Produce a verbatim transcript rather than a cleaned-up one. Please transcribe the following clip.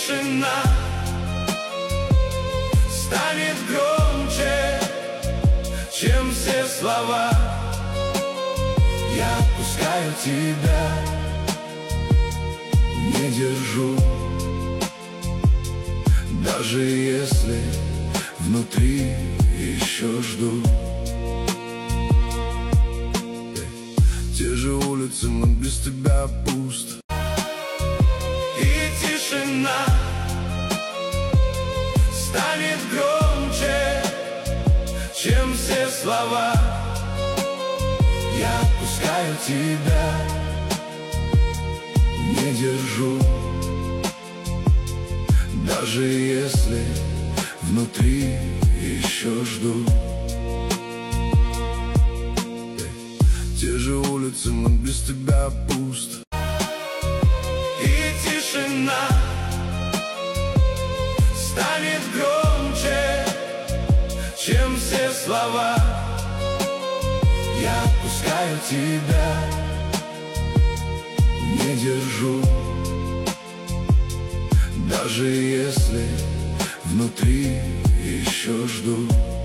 тишина станет громче, чем все слова. Я отпускаю тебя, не держу, даже если внутри еще жду. Те же улицы, но без тебя пуст. И тишина станет громче, чем все слова. Я отпускаю тебя, не держу, даже если внутри еще жду. Те же улицы, но без тебя пуст. И тишина станет громче, чем все слова. Я отпускаю тебя, не держу, даже если внутри еще жду.